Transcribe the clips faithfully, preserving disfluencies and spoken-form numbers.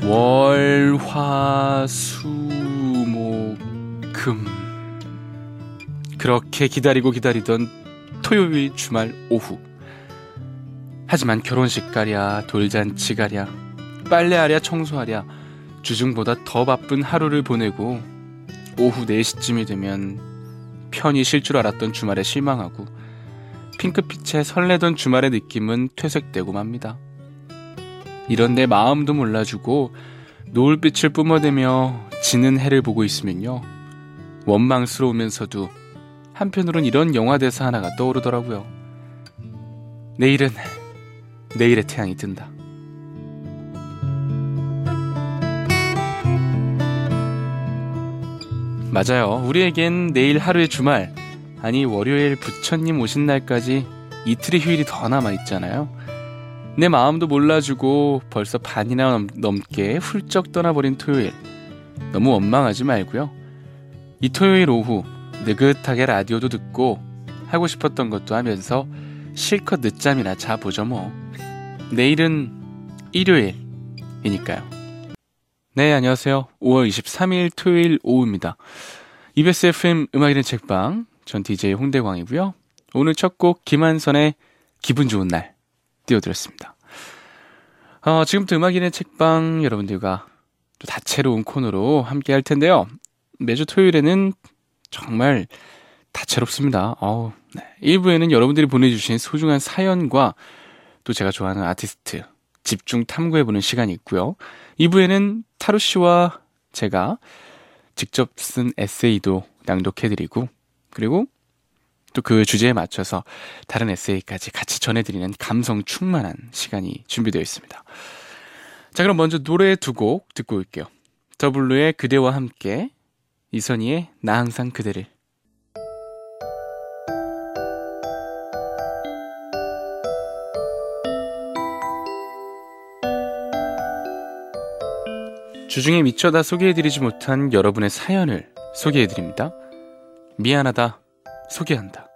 월, 화, 수, 목, 금. 그렇게 기다리고 기다리던 토요일 주말 오후. 하지만 결혼식 가랴, 돌잔치 가랴, 빨래하랴, 청소하랴 주중보다 더 바쁜 하루를 보내고 오후 네 시쯤이 되면 편히 쉴 줄 알았던 주말에 실망하고 핑크빛에 설레던 주말의 느낌은 퇴색되고 맙니다. 이런 내 마음도 몰라주고 노을빛을 뿜어대며 지는 해를 보고 있으면요, 원망스러우면서도 한편으론 이런 영화 대사 하나가 떠오르더라고요. 내일은 내일의 태양이 뜬다. 맞아요. 우리에겐 내일 하루의 주말, 아니 월요일 부처님 오신 날까지 이틀의 휴일이 더 남아있잖아요. 내 마음도 몰라주고 벌써 반이나 넘, 넘게 훌쩍 떠나버린 토요일. 너무 원망하지 말고요. 이 토요일 오후 느긋하게 라디오도 듣고 하고 싶었던 것도 하면서 실컷 늦잠이나 자보죠 뭐. 내일은 일요일이니까요. 네, 안녕하세요. 오월 이십삼일 토요일 오후입니다. 이비에스 에프엠 음악이는 책방, 전 디제이 홍대광이고요. 오늘 첫 곡 김한선의 기분 좋은 날 띄워드렸습니다. 어, 지금부터 음악이는 책방 여러분들과 또 다채로운 코너로 함께 할 텐데요. 매주 토요일에는 정말 다채롭습니다. 어우, 네. 일 부에는 여러분들이 보내주신 소중한 사연과 또 제가 좋아하는 아티스트 집중 탐구해보는 시간이 있고요. 이 부에는 타루 씨와 제가 직접 쓴 에세이도 낭독해드리고, 그리고 또 그 주제에 맞춰서 다른 에세이까지 같이 전해드리는 감성 충만한 시간이 준비되어 있습니다. 자, 그럼 먼저 노래 두 곡 듣고 올게요. 더블루의 그대와 함께, 이선희의 나 항상 그대를. 주중에 미처 다 소개해드리지 못한 여러분의 사연을 소개해드립니다. 미안하다, 소개한다.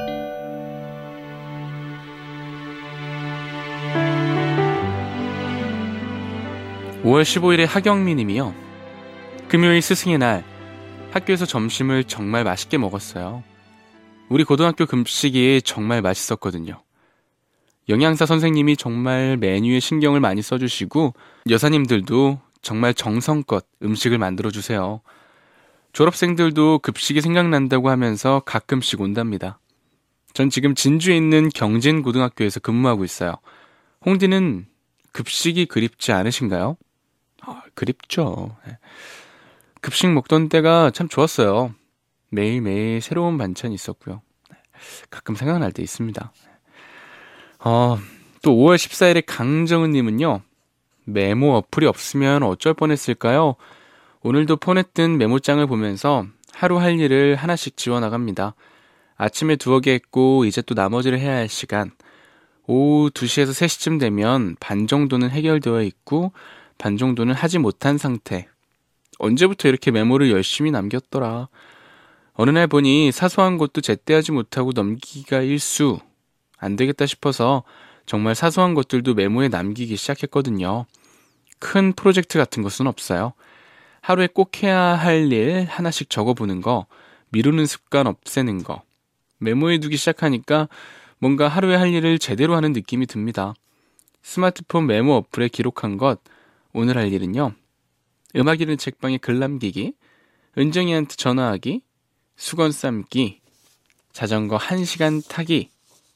오월 십오일에 하경미 님이요. 금요일 스승의 날, 학교에서 점심을 정말 맛있게 먹었어요. 우리 고등학교 급식이 정말 맛있었거든요. 영양사 선생님이 정말 메뉴에 신경을 많이 써주시고 여사님들도 정말 정성껏 음식을 만들어주세요. 졸업생들도 급식이 생각난다고 하면서 가끔씩 온답니다. 전 지금 진주에 있는 경진고등학교에서 근무하고 있어요. 홍디는 급식이 그립지 않으신가요? 아, 그립죠. 급식 먹던 때가 참 좋았어요. 매일매일 새로운 반찬이 있었고요. 가끔 생각날 때 있습니다. 어, 또 오월 십사일에 강정은 님은요. 메모 어플이 없으면 어쩔 뻔했을까요? 오늘도 폰에 뜬 메모장을 보면서 하루 할 일을 하나씩 지워나갑니다. 아침에 두어 개 했고 이제 또 나머지를 해야 할 시간. 오후 두 시에서 세 시쯤 되면 반 정도는 해결되어 있고 반 정도는 하지 못한 상태. 언제부터 이렇게 메모를 열심히 남겼더라. 어느 날 보니 사소한 것도 제때 하지 못하고 넘기기가 일수. 안 되겠다 싶어서 정말 사소한 것들도 메모에 남기기 시작했거든요. 큰 프로젝트 같은 것은 없어요. 하루에 꼭 해야 할 일 하나씩 적어보는 거, 미루는 습관 없애는 거. 메모에 두기 시작하니까 뭔가 하루에 할 일을 제대로 하는 느낌이 듭니다. 스마트폰 메모 어플에 기록한 것, 오늘 할 일은요. 음악 읽는 책방에 글 남기기, 은정이한테 전화하기, 수건 삶기, 자전거 한 시간 타기.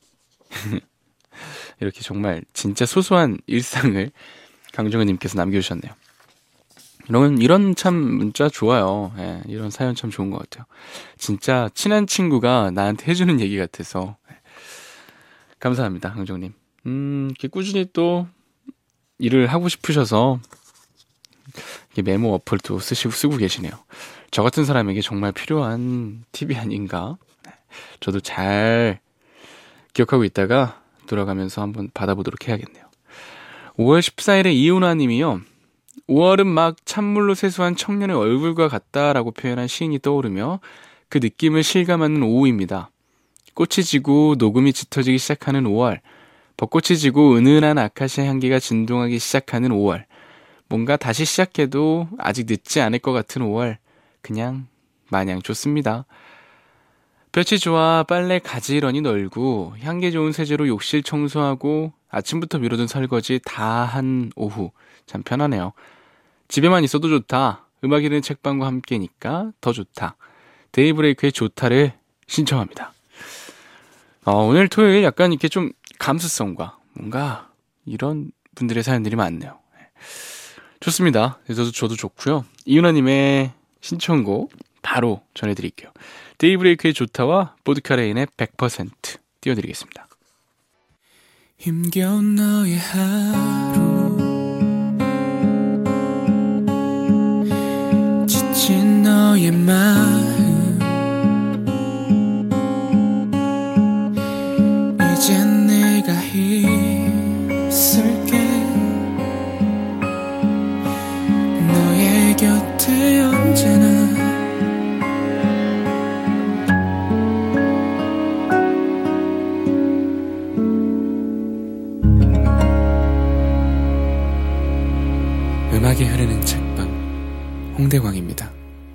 이렇게 정말 진짜 소소한 일상을 강정은님께서 남겨주셨네요. 이런, 이런 참 문자 좋아요. 예, 이런 사연 참 좋은 것 같아요. 진짜 친한 친구가 나한테 해주는 얘기 같아서. 예. 감사합니다, 강정님. 음, 이렇게 꾸준히 또 일을 하고 싶으셔서 이렇게 메모 어플도 쓰시고 쓰고 계시네요. 저 같은 사람에게 정말 필요한 팁이 아닌가. 저도 잘 기억하고 있다가 돌아가면서 한번 받아보도록 해야겠네요. 오월 십사일에 이은화 님이요. 오월은 막 찬물로 세수한 청년의 얼굴과 같다라고 표현한 시인이 떠오르며 그 느낌을 실감하는 오후입니다. 꽃이 지고 녹음이 짙어지기 시작하는 오월, 벚꽃이 지고 은은한 아카시아 향기가 진동하기 시작하는 오월, 뭔가 다시 시작해도 아직 늦지 않을 것 같은 오월, 그냥 마냥 좋습니다. 볕이 좋아 빨래 가지런히 널고 향기 좋은 세제로 욕실 청소하고 아침부터 미뤄둔 설거지 다 한 오후, 참 편하네요. 집에만 있어도 좋다. 음악 읽는 책방과 함께니까 더 좋다. 데이브레이크의 좋다를 신청합니다. 어, 오늘 토요일 약간 이렇게 좀 감수성과 뭔가 이런 분들의 사연들이 많네요. 좋습니다. 저도, 저도 좋고요. 이윤아님의 신청곡 바로 전해드릴게요. 데이브레이크의 좋다와 보드카레인의 백 퍼센트 띄워드리겠습니다. 힘겨운 너의 하루 지친 너의 마음 이젠 내가 있을게 너의 곁에 언제나 음악이 흐르는 책방 홍대광입니다.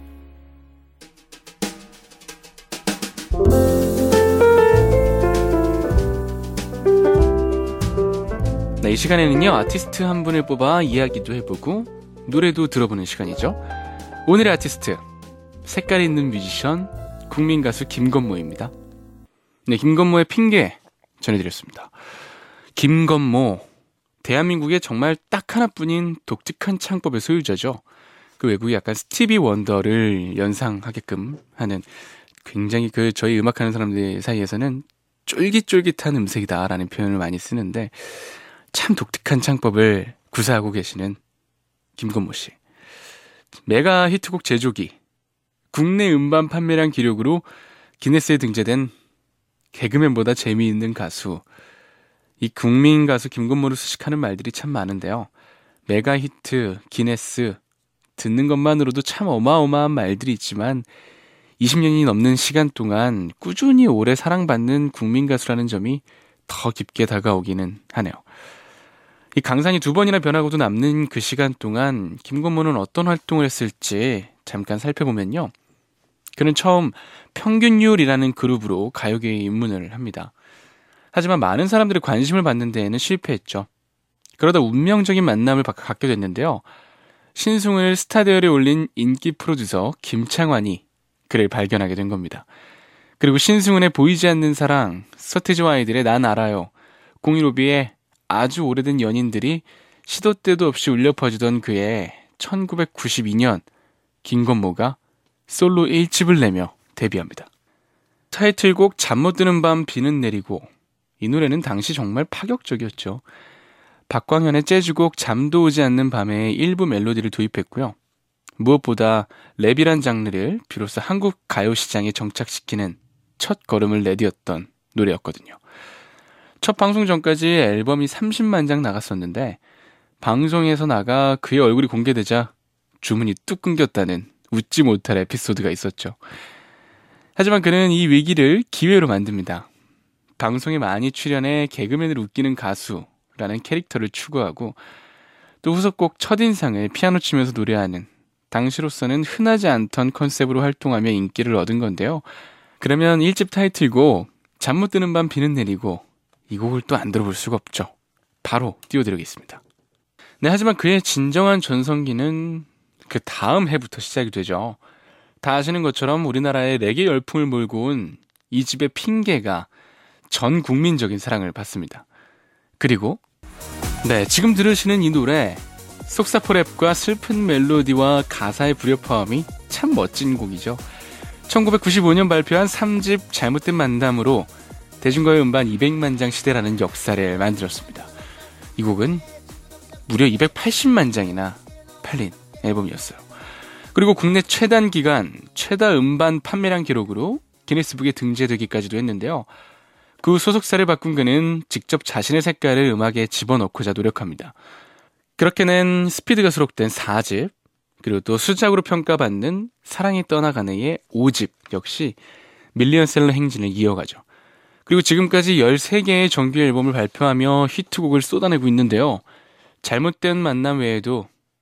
네, 이 시간에는요 아티스트 한 분을 뽑아 이야기도 해보고 노래도 들어보는 시간이죠. 오늘의 아티스트 색깔 있는 뮤지션 국민가수 김건모입니다. 네, 김건모의 핑계 전해드렸습니다. 김건모, 대한민국에 정말 딱 하나뿐인 독특한 창법의 소유자죠. 그 외국이 약간 스티비 원더를 연상하게끔 하는 굉장히 그 저희 음악하는 사람들 사이에서는 쫄깃쫄깃한 음색이다라는 표현을 많이 쓰는데 참 독특한 창법을 구사하고 계시는 김건모 씨. 메가 히트곡 제조기, 국내 음반 판매량 기록으로 기네스에 등재된 개그맨보다 재미있는 가수. 이 국민 가수 김건모를 수식하는 말들이 참 많은데요. 메가 히트, 기네스, 듣는 것만으로도 참 어마어마한 말들이 있지만 이십 년이 넘는 시간 동안 꾸준히 오래 사랑받는 국민 가수라는 점이 더 깊게 다가오기는 하네요. 이 강산이 두 번이나 변하고도 남는 그 시간 동안 김건모는 어떤 활동을 했을지 잠깐 살펴보면요. 그는 처음 평균율이라는 그룹으로 가요계에 입문을 합니다. 하지만 많은 사람들이 관심을 받는 데에는 실패했죠. 그러다 운명적인 만남을 갖게 됐는데요. 신승을 스타대열에 올린 인기 프로듀서 김창완이 그를 발견하게 된 겁니다. 그리고 신승훈의 보이지 않는 사랑, 서태지와 아이들의 난 알아요, 공일오비의 아주 오래된 연인들이 시도 때도 없이 울려 퍼지던 그의 천구백구십이 년 김건모가 솔로 일 집을 내며 데뷔합니다. 타이틀곡 잠 못 드는 밤 비는 내리고, 이 노래는 당시 정말 파격적이었죠. 박광현의 재즈곡 잠도 오지 않는 밤에 일부 멜로디를 도입했고요. 무엇보다 랩이란 장르를 비로소 한국 가요 시장에 정착시키는 첫 걸음을 내디뎠던 노래였거든요. 첫 방송 전까지 앨범이 삼십만 장 나갔었는데 방송에서 나가 그의 얼굴이 공개되자 주문이 뚝 끊겼다는 웃지 못할 에피소드가 있었죠. 하지만 그는 이 위기를 기회로 만듭니다. 방송에 많이 출연해 개그맨을 웃기는 가수라는 캐릭터를 추구하고 또 후속곡 첫인상을 피아노 치면서 노래하는 당시로서는 흔하지 않던 컨셉으로 활동하며 인기를 얻은 건데요. 그러면 일 집 타이틀곡 잠 못 드는 밤 비는 내리고, 이 곡을 또 안 들어볼 수가 없죠. 바로 띄워드리겠습니다. 네, 하지만 그의 진정한 전성기는 그 다음 해부터 시작이 되죠. 다 아시는 것처럼 우리나라에 레게 열풍을 몰고 온 이 집의 핑계가 전 국민적인 사랑을 받습니다. 그리고 네, 지금 들으시는 이 노래, 속사포 랩과 슬픈 멜로디와 가사의 불협화음이 참 멋진 곡이죠. 천구백구십오 년 발표한 삼 집 잘못된 만남으로 대중가요 음반 이백만 장 시대라는 역사를 만들었습니다. 이 곡은 무려 이백팔십만 장이나 팔린 앨범이었어요. 그리고 국내 최단 기간, 최다 음반 판매량 기록으로 기네스북에 등재되기까지도 했는데요. 그 소속사를 바꾼 그는 직접 자신의 색깔을 음악에 집어넣고자 노력합니다. 그렇게 낸 스피드가 수록된 사 집, 그리고 또 수작으로 평가받는 사랑이 떠나가네의 오 집 역시 밀리언셀러 행진을 이어가죠. 그리고 지금까지 열세 개의 정규 앨범을 발표하며 히트곡을 쏟아내고 있는데요. 잘못된 만남 외에도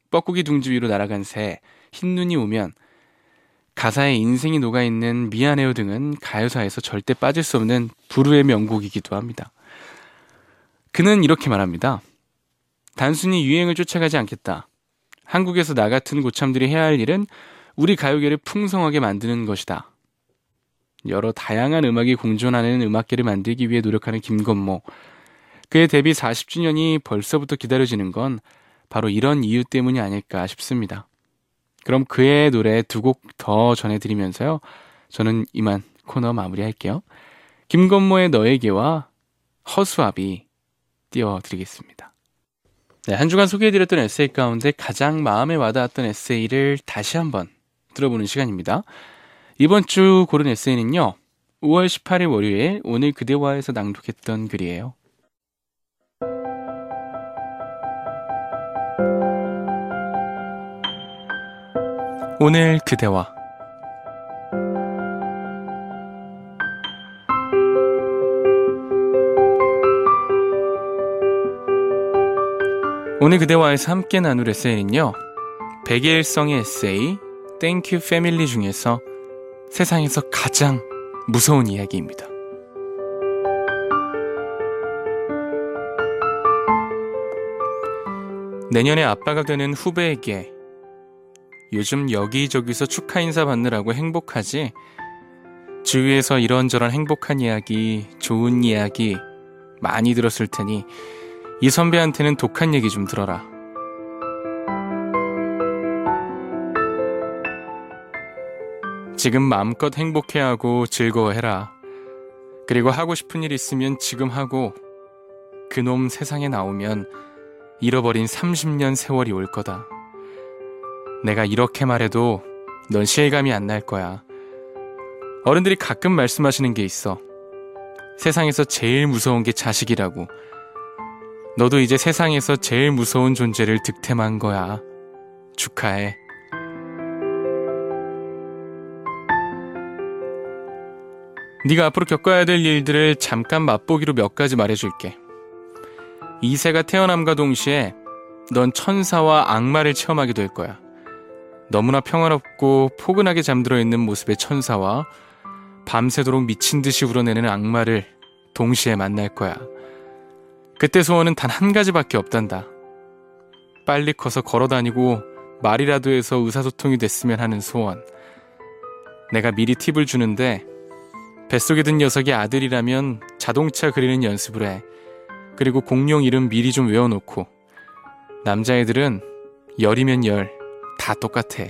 뻐꾸기 둥지 위로 날아간 새, 흰눈이 오면, 가사에 인생이 녹아있는 미안해요 등은 가요사에서 절대 빠질 수 없는 불후의 명곡이기도 합니다. 그는 이렇게 말합니다. 단순히 유행을 쫓아가지 않겠다. 한국에서 나 같은 고참들이 해야 할 일은 우리 가요계를 풍성하게 만드는 것이다. 여러 다양한 음악이 공존하는 음악계를 만들기 위해 노력하는 김건모. 그의 데뷔 사십 주년이 벌써부터 기다려지는 건 바로 이런 이유 때문이 아닐까 싶습니다. 그럼 그의 노래 두 곡 더 전해드리면서요. 저는 이만 코너 마무리할게요. 김건모의 너에게와 허수아비 띄워드리겠습니다. 네, 한 주간 소개해드렸던 에세이 가운데 가장 마음에 와닿았던 에세이를 다시 한번 들어보는 시간입니다. 이번 주 고른 에세이는요. 오월 십팔일 월요일 오늘 그대와에서 낭독했던 글이에요. 오늘 그대와. 오늘 그대와에서 함께 나눌 에세이는요. 백예일성의 에세이 땡큐 패밀리 중에서 세상에서 가장 무서운 이야기입니다. 내년에 아빠가 되는 후배에게 요즘 여기저기서 축하 인사 받느라고 행복하지? 주위에서 이런저런 행복한 이야기, 좋은 이야기 많이 들었을 테니 이 선배한테는 독한 얘기 좀 들어라. 지금 마음껏 행복해하고 즐거워해라. 그리고 하고 싶은 일 있으면 지금 하고 그놈 세상에 나오면 잃어버린 삼십 년 세월이 올 거다. 내가 이렇게 말해도 넌 실감이 안 날 거야. 어른들이 가끔 말씀하시는 게 있어. 세상에서 제일 무서운 게 자식이라고. 너도 이제 세상에서 제일 무서운 존재를 득템한 거야. 축하해. 네가 앞으로 겪어야 될 일들을 잠깐 맛보기로 몇 가지 말해줄게. 이세가 태어남과 동시에 넌 천사와 악마를 체험하게 될 거야. 너무나 평화롭고 포근하게 잠들어 있는 모습의 천사와 밤새도록 미친 듯이 우러내는 악마를 동시에 만날 거야. 그때 소원은 단 한 가지밖에 없단다. 빨리 커서 걸어다니고 말이라도 해서 의사소통이 됐으면 하는 소원. 내가 미리 팁을 주는데 뱃속에 든 녀석이 아들이라면 자동차 그리는 연습을 해. 그리고 공룡 이름 미리 좀 외워놓고. 남자애들은 열이면 열 다 똑같아.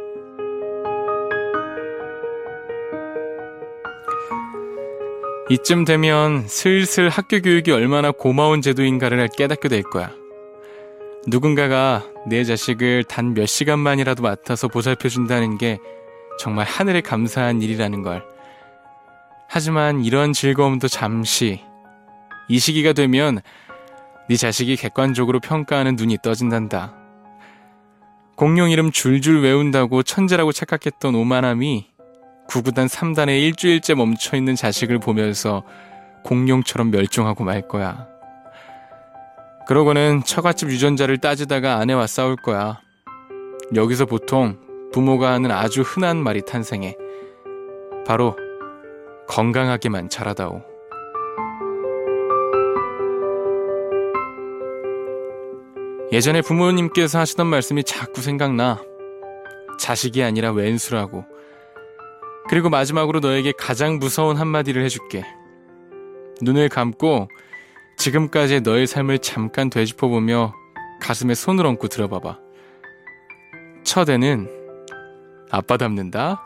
이쯤 되면 슬슬 학교 교육이 얼마나 고마운 제도인가를 깨닫게 될 거야. 누군가가 내 자식을 단 몇 시간만이라도 맡아서 보살펴준다는 게 정말 하늘에 감사한 일이라는 걸. 하지만 이런 즐거움도 잠시. 이 시기가 되면 네 자식이 객관적으로 평가하는 눈이 떠진단다. 공룡 이름 줄줄 외운다고 천재라고 착각했던 오만함이 구구단 삼단에 일주일째 멈춰있는 자식을 보면서 공룡처럼 멸종하고 말 거야. 그러고는 처갓집 유전자를 따지다가 아내와 싸울 거야. 여기서 보통 부모가 하는 아주 흔한 말이 탄생해. 바로 건강하게만 자라다오. 예전에 부모님께서 하시던 말씀이 자꾸 생각나. 자식이 아니라 왼수라고. 그리고 마지막으로 너에게 가장 무서운 한마디를 해줄게. 눈을 감고 지금까지의 너의 삶을 잠깐 되짚어보며 가슴에 손을 얹고 들어봐봐. 첫 애는 아빠 닮는다.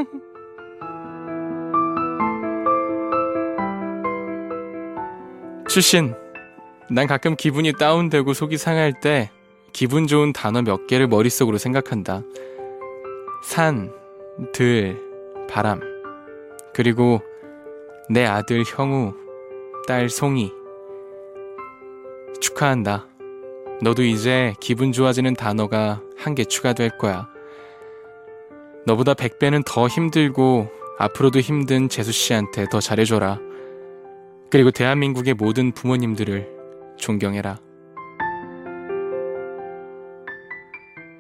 출신. 난 가끔 기분이 다운되고 속이 상할 때 기분 좋은 단어 몇 개를 머릿속으로 생각한다. 산, 들, 바람. 그리고 내 아들 형우, 딸 송이. 축하한다. 너도 이제 기분 좋아지는 단어가 한 개 추가될 거야. 너보다 백 배는 더 힘들고 앞으로도 힘든 재수씨한테 더 잘해줘라. 그리고 대한민국의 모든 부모님들을 존경해라.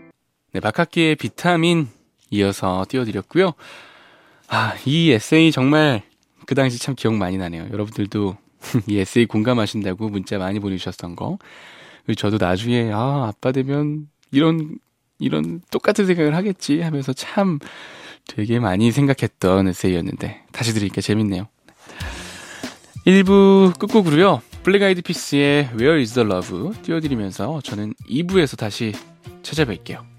네, 박학기의 비타민 이어서 띄워드렸고요. 아, 이 에세이 정말 그 당시 참 기억 많이 나네요. 여러분들도 이 에세이 공감하신다고 문자 많이 보내주셨던 거. 그리고 저도 나중에 아, 아빠 되면 이런 이런 똑같은 생각을 하겠지 하면서 참 되게 많이 생각했던 에세이였는데 다시 들으니까 재밌네요. 일 부 끝곡으로요. 블랙 아이드 피스의 Where is the Love 띄워드리면서 저는 이 부에서 다시 찾아뵐게요.